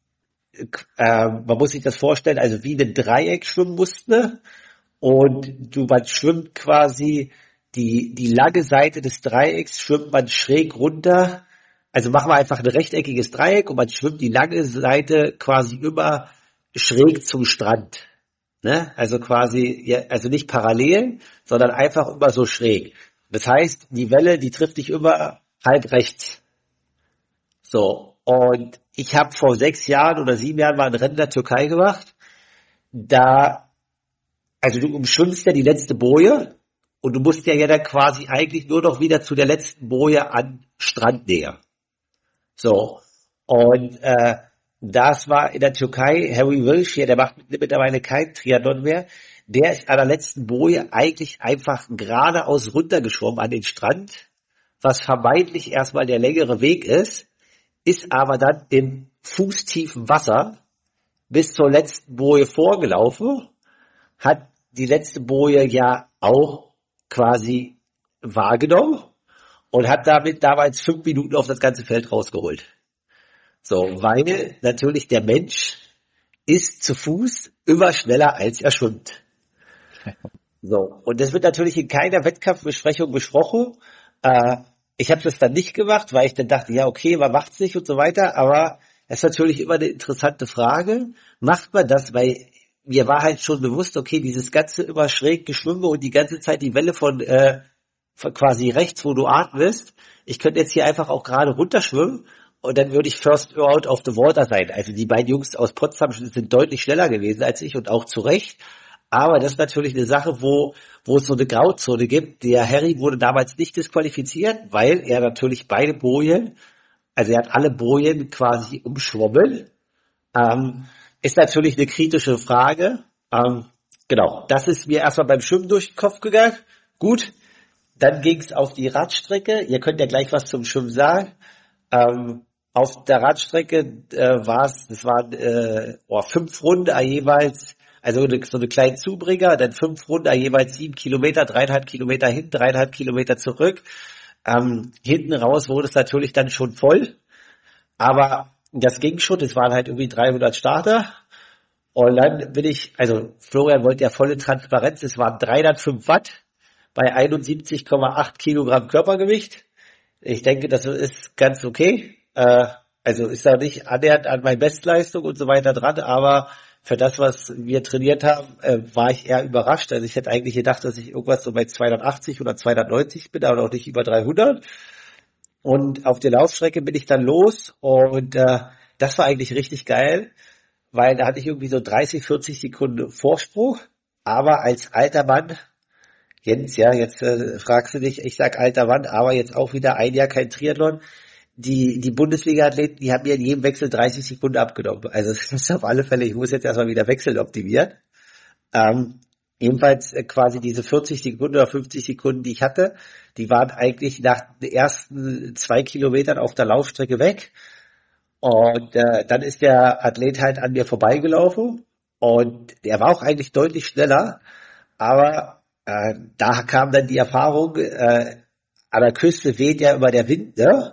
[SPEAKER 1] Äh, man muss sich das vorstellen, also wie ein Dreieck schwimmen musste und du, man schwimmt quasi die, die lange Seite des Dreiecks schwimmt man schräg runter, also machen wir einfach ein rechteckiges Dreieck und man schwimmt die lange Seite quasi immer schräg zum Strand, ne? Also quasi, ja, also nicht parallel, sondern einfach immer so schräg. Das heißt, die Welle, die trifft dich immer halb rechts. So, und ich habe vor sechs Jahren oder sieben Jahren mal ein Rennen in der Türkei gemacht. Da, also du umschwimmst ja die letzte Boje und du musst ja, ja dann quasi eigentlich nur noch wieder zu der letzten Boje an Strand näher. So, und äh, das war in der Türkei, Harry Wilshire, der macht mittlerweile kein Triathlon mehr, der ist an der letzten Boje eigentlich einfach geradeaus runtergeschwommen an den Strand, was vermeintlich erstmal der längere Weg ist, ist aber dann im fußtiefen Wasser bis zur letzten Boje vorgelaufen, hat die letzte Boje ja auch quasi wahrgenommen und hat damit damals fünf Minuten auf das ganze Feld rausgeholt. So, weil natürlich der Mensch ist zu Fuß immer schneller, als er schwimmt. So, und das wird natürlich in keiner Wettkampfbesprechung besprochen. Äh, Ich habe das dann nicht gemacht, weil ich dann dachte, ja okay, man macht's nicht und so weiter, aber es ist natürlich immer eine interessante Frage. Macht man das, weil mir war halt schon bewusst, okay, dieses ganze immer schräg geschwimmen und die ganze Zeit die Welle von, äh, von quasi rechts, wo du atmest. Ich könnte jetzt hier einfach auch gerade runterschwimmen und dann würde ich first out of the water sein. Also die beiden Jungs aus Potsdam sind deutlich schneller gewesen als ich und auch zu Recht. Aber das ist natürlich eine Sache, wo, wo es so eine Grauzone gibt. Der Harry wurde damals nicht disqualifiziert, weil er natürlich beide Bojen, also er hat alle Bojen quasi umschwommen. Ähm, ist natürlich eine kritische Frage. Ähm, genau, das ist mir erstmal beim Schwimmen durch den Kopf gegangen. Gut, dann ging es auf die Radstrecke. Ihr könnt ja gleich was zum Schwimmen sagen. Ähm, auf der Radstrecke äh, war es, das waren äh, oh, fünf Runden jeweils. Also so eine kleine Zubringer, dann fünf Runden, jeweils sieben Kilometer, dreieinhalb Kilometer hin, dreieinhalb Kilometer zurück. Ähm, hinten raus wurde es natürlich dann schon voll, aber das ging schon, es waren halt irgendwie dreihundert Starter. Und dann bin ich, also Florian wollte ja volle Transparenz, es waren dreihundertfünf Watt bei einundsiebzig Komma acht Kilogramm Körpergewicht. Ich denke, das ist ganz okay. Äh, also ist da nicht annähernd an meine Bestleistung und so weiter dran, aber für das, was wir trainiert haben, äh, war ich eher überrascht. Also ich hätte eigentlich gedacht, dass ich irgendwas so bei zweihundertachtzig oder zweihundertneunzig bin, aber auch nicht über dreihundert. Und auf der Laufstrecke bin ich dann los und äh, das war eigentlich richtig geil, weil da hatte ich irgendwie so dreißig, vierzig Sekunden Vorsprung. Aber als alter Mann, Jens, ja, jetzt äh, fragst du dich, ich sag alter Mann, aber jetzt auch wieder ein Jahr kein Triathlon. Die, die Bundesliga-Athleten, die haben mir in jedem Wechsel dreißig Sekunden abgenommen. Also das ist auf alle Fälle, ich muss jetzt erstmal wieder Wechseln optimieren. Ähm, ebenfalls äh, quasi diese vierzig Sekunden oder fünfzig Sekunden, die ich hatte, die waren eigentlich nach den ersten zwei Kilometern auf der Laufstrecke weg. Und äh, dann ist der Athlet halt an mir vorbeigelaufen und er war auch eigentlich deutlich schneller, aber äh, da kam dann die Erfahrung, äh, an der Küste weht ja immer der Wind, ne?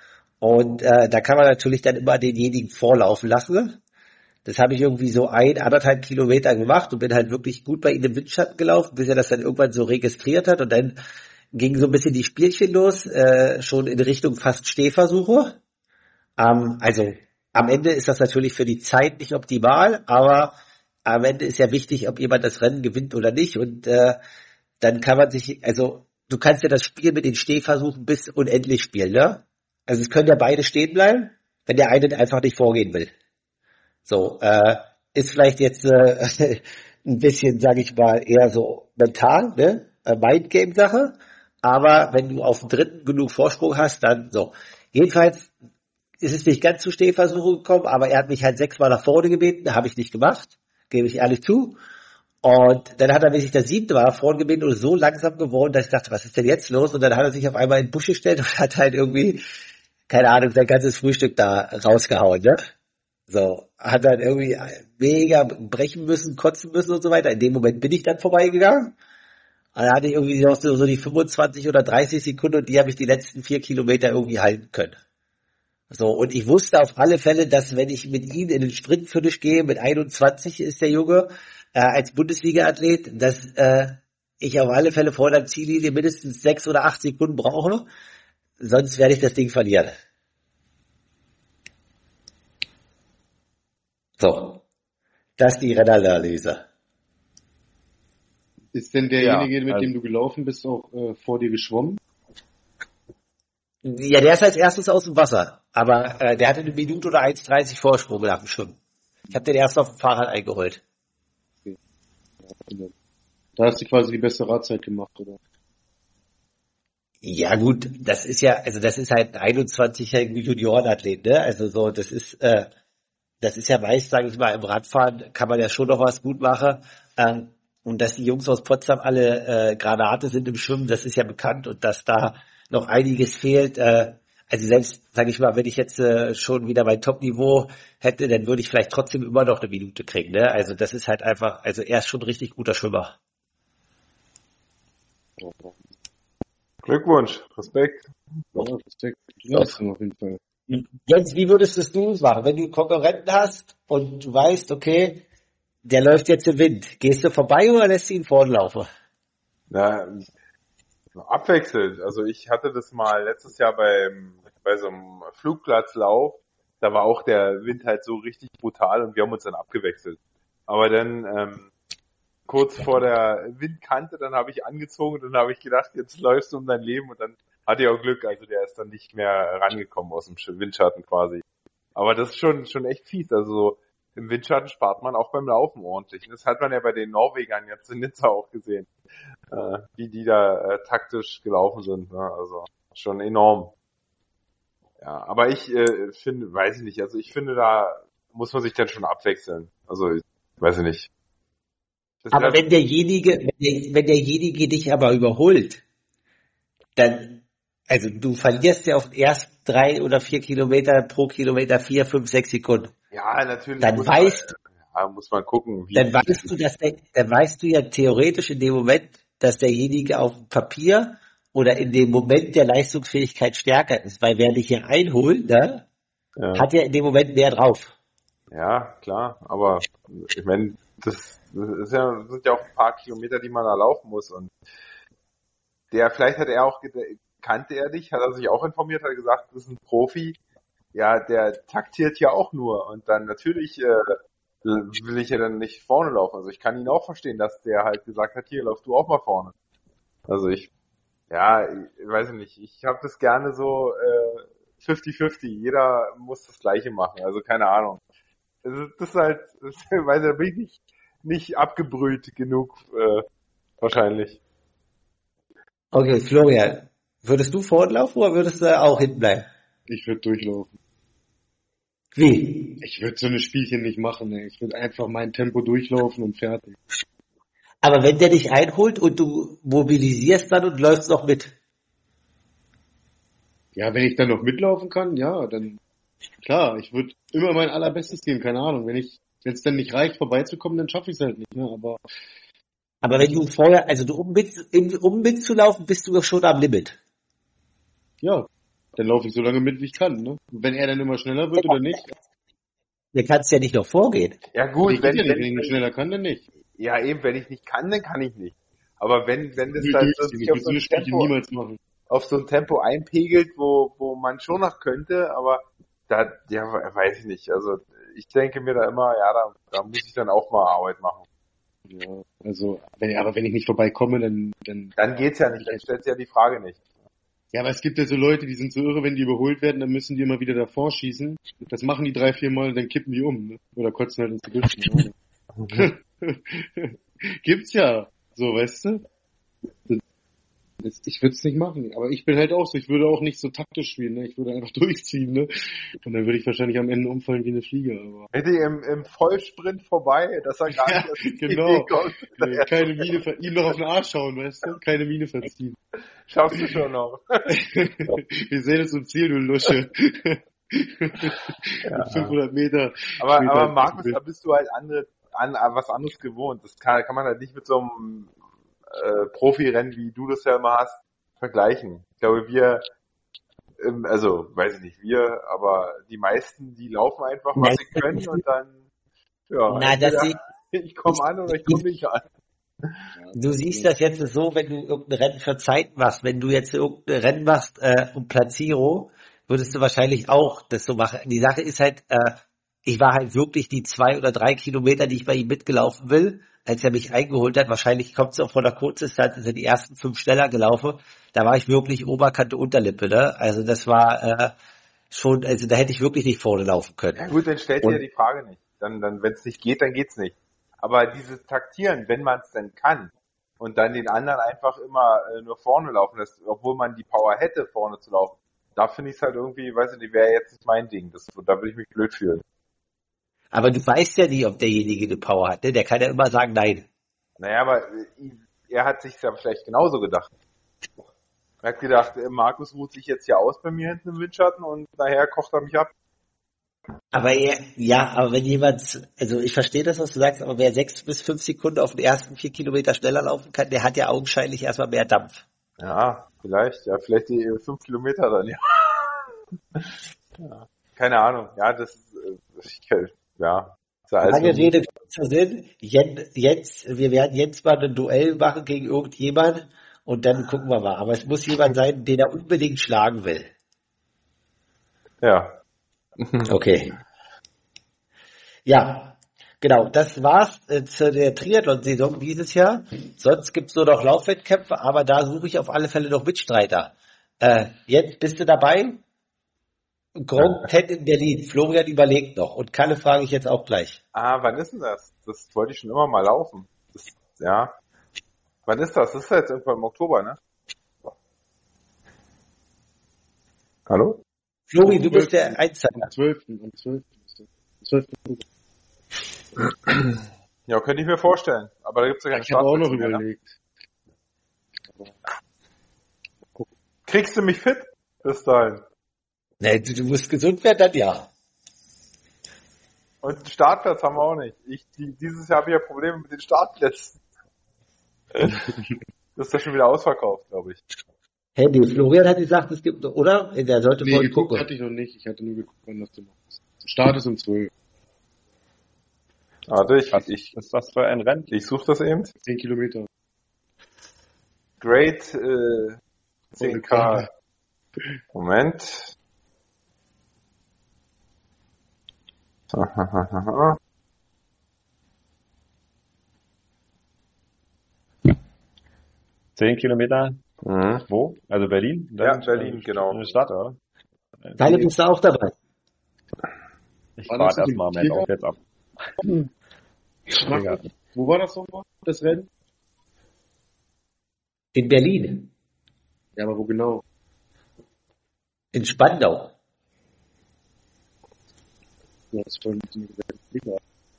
[SPEAKER 1] Und äh, da kann man natürlich dann immer denjenigen vorlaufen lassen. Das habe ich irgendwie so ein, anderthalb Kilometer gemacht und bin halt wirklich gut bei ihm im Windschatten gelaufen, bis er das dann irgendwann so registriert hat. Und dann ging so ein bisschen die Spielchen los, äh, schon in Richtung fast Stehversuche. Ähm, also am Ende ist das natürlich für die Zeit nicht optimal, aber am Ende ist ja wichtig, ob jemand das Rennen gewinnt oder nicht. Und äh, dann kann man sich, also du kannst ja das Spiel mit den Stehversuchen bis unendlich spielen, ne? Also es können ja beide stehen bleiben, wenn der eine einfach nicht vorgehen will. So, äh, ist vielleicht jetzt äh, ein bisschen, sage ich mal, eher so mental, ne? Mindgame-Sache. Aber wenn du auf dem dritten genug Vorsprung hast, dann so. Jedenfalls ist es nicht ganz zu Stehversuchen gekommen, aber er hat mich halt sechsmal nach vorne gebeten, habe ich nicht gemacht, gebe ich ehrlich zu. Und dann hat er mich das siebte Mal nach vorne gebeten und ist so langsam geworden, dass ich dachte, was ist denn jetzt los? Und dann hat er sich auf einmal in den Busch gestellt und hat halt irgendwie, keine Ahnung, sein ganzes Frühstück da rausgehauen, ne? So, hat dann irgendwie mega brechen müssen, kotzen müssen und so weiter. In dem Moment bin ich dann vorbeigegangen. Und dann hatte ich irgendwie noch so, so die fünfundzwanzig oder dreißig Sekunden und die habe ich die letzten vier Kilometer irgendwie halten können. So, und ich wusste auf alle Fälle, dass wenn ich mit ihm in den Sprintfinish gehe, mit einundzwanzig ist der Junge, äh, als Bundesliga-Athlet, dass äh, ich auf alle Fälle vor der Ziellinie mindestens sechs oder acht Sekunden brauche, sonst werde ich das Ding verlieren. So, das ist die Renneranalyse.
[SPEAKER 4] Ist denn derjenige,
[SPEAKER 2] Ja,
[SPEAKER 4] mit
[SPEAKER 2] also-
[SPEAKER 4] dem du gelaufen bist, auch äh, vor dir geschwommen?
[SPEAKER 1] Ja, der ist als erstes aus dem Wasser, aber äh, der hatte eine Minute oder eins dreißig Vorsprung nach dem Schwimmen. Ich habe den erst auf dem Fahrrad eingeholt.
[SPEAKER 4] Da hast du quasi die beste Radzeit gemacht, oder?
[SPEAKER 1] Ja gut, das ist ja, also das ist halt ein einundzwanzigjähriger Juniorenathlet, ne? Also so, das ist, äh, das ist ja meist, sage ich mal, im Radfahren kann man ja schon noch was gut machen. Ähm, und dass die Jungs aus Potsdam alle äh, Granate sind im Schwimmen, das ist ja bekannt und dass da noch einiges fehlt. Äh, also selbst, sage ich mal, wenn ich jetzt äh, schon wieder mein Top-Niveau hätte, dann würde ich vielleicht trotzdem immer noch eine Minute kriegen, ne? Also das ist halt einfach, also er ist schon ein richtig guter Schwimmer.
[SPEAKER 3] Glückwunsch, Respekt.
[SPEAKER 4] Ja, Respekt. Leistung auf jeden Fall.
[SPEAKER 1] Jens, wie würdest du es machen, wenn du einen Konkurrenten hast und du weißt, okay, der läuft jetzt im Wind. Gehst du vorbei oder lässt du ihn vorne laufen?
[SPEAKER 3] Na, abwechselnd. Also ich hatte das mal letztes Jahr beim, bei so einem Flugplatzlauf. Da war auch der Wind halt so richtig brutal und wir haben uns dann abgewechselt. Aber dann ähm, kurz vor der Windkante, dann habe ich angezogen und dann habe ich gedacht, jetzt läufst du um dein Leben und dann hatte ich auch Glück. Also der ist dann nicht mehr rangekommen aus dem Windschatten quasi. Aber das ist schon schon echt fies. Also so im Windschatten spart man auch beim Laufen ordentlich. Und das hat man ja bei den Norwegern jetzt in Nizza auch gesehen, äh, wie die da äh, taktisch gelaufen sind. Ne? Also schon enorm. Ja, aber ich äh, finde, weiß ich nicht, also ich finde, da muss man sich dann schon abwechseln. Also, ich weiß ich nicht. Das
[SPEAKER 1] Aber
[SPEAKER 3] wär-
[SPEAKER 1] wenn derjenige, wenn, der, wenn derjenige dich aber überholt, dann, also du verlierst ja auf den ersten drei oder vier Kilometer pro Kilometer vier, fünf, sechs Sekunden.
[SPEAKER 3] ja, natürlich
[SPEAKER 1] Dann
[SPEAKER 3] muss
[SPEAKER 1] weißt,
[SPEAKER 3] man, ja, muss man gucken, wie.
[SPEAKER 1] dann weißt du, dass der, dann weißt du ja theoretisch in dem Moment, dass derjenige auf dem Papier oder in dem Moment der Leistungsfähigkeit stärker ist, weil wer dich hier einholt, ne,
[SPEAKER 3] ja.
[SPEAKER 1] hat ja in dem Moment mehr drauf.
[SPEAKER 3] Ja, klar, aber ich meine, das, das ist ja, das sind ja auch ein paar Kilometer, die man da laufen muss und der, vielleicht hat er auch, ged- kannte er dich, hat er sich auch informiert, hat gesagt, das ist ein Profi, ja, der taktiert ja auch nur und dann natürlich äh, will ich ja dann nicht vorne laufen, also ich kann ihn auch verstehen, dass der halt gesagt hat, hier, lauf du auch mal vorne. Also ich, ja, ich weiß nicht, ich habe das gerne so äh, fünfzig fünfzig, jeder muss das Gleiche machen, also keine Ahnung. Also das ist halt, das, weiß ich, da bin ich nicht, nicht abgebrüht genug, äh, wahrscheinlich.
[SPEAKER 1] Okay, Florian, würdest du fortlaufen oder würdest du auch hinten bleiben?
[SPEAKER 4] Ich würde durchlaufen.
[SPEAKER 1] Wie?
[SPEAKER 4] Ich würde so eine Spielchen nicht machen, ey. Ich würde einfach mein Tempo durchlaufen und fertig.
[SPEAKER 1] Aber wenn der dich einholt und du mobilisierst dann und läufst noch mit.
[SPEAKER 4] Ja, wenn ich dann noch mitlaufen kann, ja, dann klar, ich würde immer mein allerbestes geben, keine Ahnung. Wenn ich, wenn es dann nicht reicht, vorbeizukommen, dann schaffe ich es halt nicht, ne? Aber
[SPEAKER 1] Aber wenn du vorher, also du, um, mit, um mitzulaufen, bist du doch schon am Limit.
[SPEAKER 4] ja, dann laufe ich so lange mit, wie ich kann, ne? Und wenn er dann immer schneller wird oder nicht,
[SPEAKER 1] Du kannst ja nicht noch vorgehen.
[SPEAKER 3] Ja gut,
[SPEAKER 4] ich
[SPEAKER 3] wenn,
[SPEAKER 4] ja nicht,
[SPEAKER 3] wenn,
[SPEAKER 4] wenn ich schneller kann, dann nicht.
[SPEAKER 3] ja eben, wenn ich nicht kann, dann kann ich nicht. Aber wenn, wenn das
[SPEAKER 4] Ich
[SPEAKER 3] dann
[SPEAKER 4] will
[SPEAKER 3] so
[SPEAKER 4] durchziehen.
[SPEAKER 3] sich
[SPEAKER 4] Ich
[SPEAKER 3] auf
[SPEAKER 4] will
[SPEAKER 3] so
[SPEAKER 4] so
[SPEAKER 3] ein
[SPEAKER 4] eine Spielchen
[SPEAKER 3] Tempo,
[SPEAKER 4] niemals machen.
[SPEAKER 3] auf so ein Tempo einpegelt, wo, wo man schon noch könnte, aber da, ja, weiß ich nicht. Also ich denke mir da immer, ja, da, da muss ich dann auch mal Arbeit machen.
[SPEAKER 4] Ja, also, wenn, aber wenn ich nicht vorbeikomme, dann, dann,
[SPEAKER 3] Dann geht's ja nicht, dann stellt sich ja die Frage nicht.
[SPEAKER 4] Ja, aber es gibt ja so Leute, die sind so irre, wenn die überholt werden, dann müssen die immer wieder davor schießen. Das machen die drei, vier Mal, dann kippen die um, ne? Oder kotzen halt ins Gebüsch. Gibt's ja. So, weißt du? Ich würde es nicht machen, aber ich bin halt auch so, ich würde auch nicht so taktisch spielen, ne? Ich würde einfach durchziehen, ne? Und dann würde ich wahrscheinlich am Ende umfallen wie eine Fliege, aber.
[SPEAKER 3] Hätte im, im Vollsprint vorbei, dass er gar
[SPEAKER 4] Ja,
[SPEAKER 3] nicht auf die
[SPEAKER 4] genau.
[SPEAKER 3] Idee kommt.
[SPEAKER 4] Nee, keine Mine, ver- ihm noch auf den Arsch schauen, weißt du? Keine Mine verziehen.
[SPEAKER 3] Schaffst du schon noch.
[SPEAKER 4] Wir sehen uns im Ziel, du Lusche.
[SPEAKER 3] Ja.
[SPEAKER 4] fünfhundert Meter.
[SPEAKER 3] Aber,
[SPEAKER 4] später.
[SPEAKER 3] aber Markus, da bist du halt andere, an, an was anderes gewohnt. Das kann, kann man halt nicht mit so einem äh, Profirennen, wie du das ja immer hast, vergleichen. Ich glaube, wir, ähm, also, weiß ich nicht, wir, aber die meisten, die laufen einfach, was
[SPEAKER 1] Nein.
[SPEAKER 3] sie können und dann, ja,
[SPEAKER 1] Na, das
[SPEAKER 3] entweder ich komme an oder ich komme nicht an.
[SPEAKER 1] Du siehst das jetzt so, wenn du irgendein Rennen für Zeit machst. Wenn du jetzt irgendein Rennen machst äh, um Platzierung, würdest du wahrscheinlich auch das so machen. Die Sache ist halt, äh, ich war halt wirklich die zwei oder drei Kilometer, die ich bei ihm mitgelaufen will, als er mich eingeholt hat. Wahrscheinlich kommt es auch von der Kurzdistanz, ist er die ersten fünf schneller gelaufen. Da war ich wirklich Oberkante Unterlippe, ne? Also das war äh, schon, also da hätte ich wirklich nicht vorne laufen können.
[SPEAKER 3] Ja gut, dann stellt ihr ja die Frage nicht. Dann, dann, wenn es nicht geht, dann geht's nicht. Aber dieses Taktieren, wenn man es denn kann und dann den anderen einfach immer äh, nur vorne laufen lässt, obwohl man die Power hätte, vorne zu laufen, da finde ich es halt irgendwie, weiß ich nicht, wäre jetzt nicht mein Ding. Das, da würde ich mich blöd fühlen.
[SPEAKER 1] Aber du weißt ja nie, ob derjenige eine Power hat, ne? Der kann ja immer sagen, nein.
[SPEAKER 3] Naja, aber äh, er hat sich ja vielleicht genauso gedacht. Er hat gedacht, äh, Markus ruht sich jetzt hier aus bei mir hinten im Windschatten und nachher kocht er mich ab.
[SPEAKER 1] Aber er, ja, aber wenn jemand, also ich verstehe das, was du sagst, aber wer sechs bis fünf Sekunden auf den ersten vier Kilometer schneller laufen kann, der hat ja augenscheinlich erstmal mehr Dampf.
[SPEAKER 3] Ja, vielleicht, ja, vielleicht die fünf Kilometer dann, ja. Ja. Keine Ahnung, ja, das ist, äh, ich, ja. Ist ja alles
[SPEAKER 1] Lange
[SPEAKER 3] so-
[SPEAKER 1] Rede, kurzer Sinn. Jens, Jens, wir werden jetzt mal ein Duell machen gegen irgendjemand und dann gucken wir mal. Aber es muss jemand sein, den er unbedingt schlagen will.
[SPEAKER 3] Ja.
[SPEAKER 1] Okay. Ja, genau. Das war's äh, zu der Triathlon-Saison dieses Jahr. Sonst gibt's nur noch Laufwettkämpfe, aber da suche ich auf alle Fälle noch Mitstreiter. Äh, jetzt bist du dabei? Grand Ted in Berlin. Florian überlegt noch. Und Kalle frage ich jetzt auch gleich.
[SPEAKER 3] Ah, wann ist denn das? Das wollte ich schon immer mal laufen. Das, ja. Wann ist das? Das ist jetzt irgendwann im Oktober, ne? Hallo?
[SPEAKER 1] Flori, du bist der Einzeiger.
[SPEAKER 4] Am zwölften Am zwölften ist das. Am zwölften
[SPEAKER 3] Ja, könnte ich mir vorstellen. Aber da gibt's ja keine
[SPEAKER 4] Ich habe auch noch
[SPEAKER 3] Startplätze mehr, ne?
[SPEAKER 4] überlegt.
[SPEAKER 3] Kriegst du mich fit? Bis dahin.
[SPEAKER 1] Nee, du, du musst gesund werden, dann ja.
[SPEAKER 3] Und einen Startplatz haben wir auch nicht. Ich, die, dieses Jahr habe ich ja Probleme mit den Startplätzen. Das ist ja schon wieder ausverkauft, glaube ich.
[SPEAKER 1] Hey, nee, Florian hat gesagt, es gibt, oder? Der sollte
[SPEAKER 4] Nee,
[SPEAKER 1] mal
[SPEAKER 4] geguckt
[SPEAKER 1] gucken.
[SPEAKER 4] hatte ich noch nicht. Ich hatte nur geguckt, wann das du machst. Start ist um zwölf.
[SPEAKER 3] Warte, ich,
[SPEAKER 2] Was
[SPEAKER 3] ich,
[SPEAKER 2] ist das für ein Rennen?
[SPEAKER 3] ich suche das eben.
[SPEAKER 4] zehn Kilometer.
[SPEAKER 3] Great äh, zehn K. Moment.
[SPEAKER 2] Zehn Kilometer,
[SPEAKER 3] Mhm.
[SPEAKER 2] wo? Also Berlin?
[SPEAKER 3] Ja,
[SPEAKER 2] Dann,
[SPEAKER 3] Berlin,
[SPEAKER 2] äh,
[SPEAKER 3] genau.
[SPEAKER 2] Eine Stadt, oder?
[SPEAKER 1] Kalle, bist du auch dabei?
[SPEAKER 2] Ich
[SPEAKER 4] War das
[SPEAKER 2] warte
[SPEAKER 4] nicht
[SPEAKER 2] erstmal
[SPEAKER 4] im
[SPEAKER 2] am Ende
[SPEAKER 4] Tiergarten?
[SPEAKER 2] auf jetzt ab. Tiergarten.
[SPEAKER 4] Wo war das nochmal, das Rennen?
[SPEAKER 1] In Berlin.
[SPEAKER 4] Ja, aber wo genau?
[SPEAKER 1] In Spandau.
[SPEAKER 4] Ja, das war nicht so.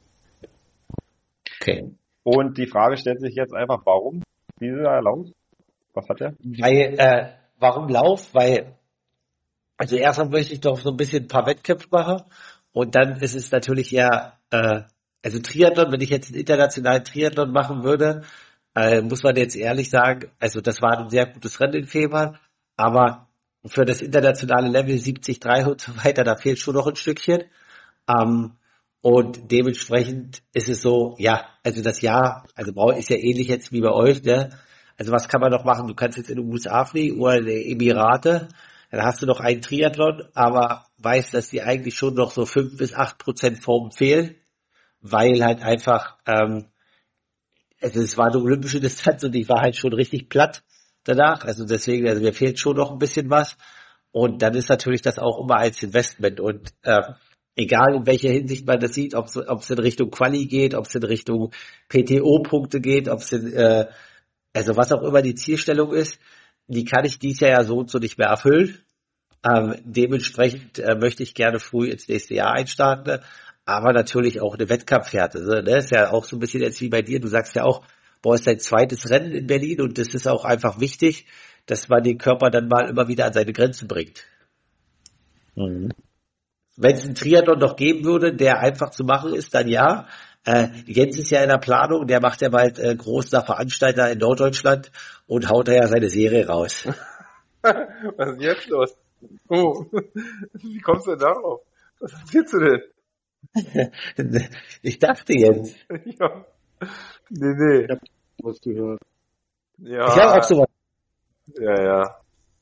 [SPEAKER 1] Okay.
[SPEAKER 2] Und die Frage stellt sich jetzt einfach, warum dieser Lauf? Was hat er?
[SPEAKER 1] Weil, äh, warum Lauf? Weil, also erstmal möchte ich doch so ein bisschen ein paar Wettkämpfe machen und dann ist es natürlich ja, äh, also Triathlon, wenn ich jetzt einen internationalen Triathlon machen würde, äh, muss man jetzt ehrlich sagen, also das war ein sehr gutes Rennen in Februar, aber für das internationale Level siebzig Komma drei und so weiter, da fehlt schon noch ein Stückchen. Ähm, und dementsprechend ist es so, ja, also das Jahr, also Brau ist ja ähnlich jetzt wie bei euch, ne? Also was kann man noch machen? Du kannst jetzt in den U S A fliegen oder in die Emirate, dann hast du noch einen Triathlon, aber weißt, dass die eigentlich schon noch so fünf bis acht Prozent Form fehlen, weil halt einfach, ähm, also es war eine olympische Distanz und ich war halt schon richtig platt danach. Also deswegen, also mir fehlt schon noch ein bisschen was. Und dann ist natürlich das auch immer als Investment. Und äh, egal in welcher Hinsicht man das sieht, ob es in Richtung Quali geht, ob es in Richtung P T O-Punkte geht, ob es in, äh, also was auch immer die Zielstellung ist, die kann ich dieses Jahr ja so und so nicht mehr erfüllen. Ähm, dementsprechend äh, möchte ich gerne früh ins nächste Jahr einstarten, aber natürlich auch eine Wettkampfhärte. Ne? Das ist ja auch so ein bisschen jetzt wie bei dir. Du sagst ja auch, boah, ist dein zweites Rennen in Berlin und das ist auch einfach wichtig, dass man den Körper dann mal immer wieder an seine Grenzen bringt. Mhm. Wenn es einen Triathlon noch geben würde, der einfach zu machen ist, dann ja. Äh, Jens ist ja in der Planung, der macht ja bald äh, großer Veranstalter in Norddeutschland und haut da ja seine Serie raus.
[SPEAKER 3] Was ist denn jetzt los? Oh, wie kommst du denn darauf? Was erzählst du
[SPEAKER 1] denn? Ich dachte jetzt.
[SPEAKER 3] Ja. Nee, nee.
[SPEAKER 4] Ich hab was gehört.
[SPEAKER 3] Ja.
[SPEAKER 1] Ich habe auch sowas.
[SPEAKER 3] Ja, ja.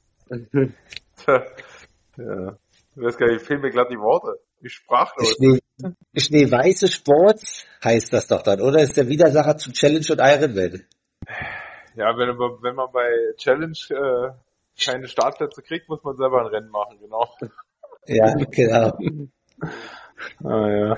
[SPEAKER 3] Ja. Ich weiß gar nicht, fehlen mir gerade die Worte. Ich sprachlos.
[SPEAKER 1] Schnee, Schneeweiße Sports heißt das doch dann, oder? Ist der Widersacher zu Challenge und Ironman.
[SPEAKER 3] Ja, wenn, wenn man bei Challenge äh, keine Startplätze kriegt, muss man selber ein Rennen machen, genau.
[SPEAKER 1] Ja, genau.
[SPEAKER 3] Ah, ja.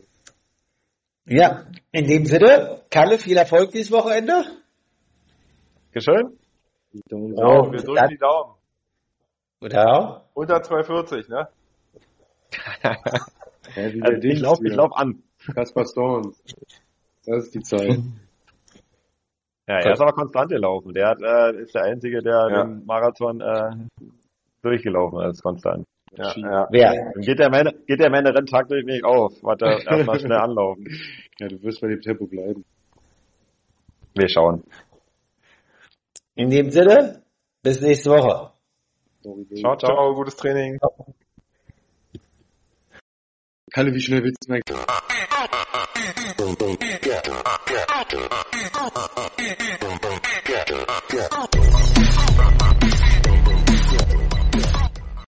[SPEAKER 1] Ja, in dem Sinne, Kalle, viel Erfolg dieses Wochenende.
[SPEAKER 2] Geschön.
[SPEAKER 3] Genau, wir drücken
[SPEAKER 1] dann,
[SPEAKER 3] die Daumen.
[SPEAKER 1] Genau.
[SPEAKER 3] Unter zwei vierzig, ne?
[SPEAKER 4] Ja, wie
[SPEAKER 2] Also ich lauf, ich lauf an.
[SPEAKER 4] Kaspar Storm. Das ist die Zeit.
[SPEAKER 2] Ja, er ist aber konstant gelaufen. Der hat, äh, ist der Einzige, der
[SPEAKER 3] Ja.
[SPEAKER 2] den Marathon äh, durchgelaufen ist, konstant.
[SPEAKER 3] Ja, ja.
[SPEAKER 1] Wer?
[SPEAKER 2] Dann geht der meine, geht der meine Renntaktik nicht auf. Warte, erstmal schnell anlaufen.
[SPEAKER 4] Ja, du wirst bei dem Tempo bleiben.
[SPEAKER 2] Wir schauen.
[SPEAKER 1] In dem Sinne, bis nächste Woche.
[SPEAKER 2] Ciao, ciao.
[SPEAKER 3] Ciao, gutes Training.
[SPEAKER 4] Kalle, wie schnell willst du eigentlich?
[SPEAKER 5] Boom, boom, get, get, get, get, get, get, get,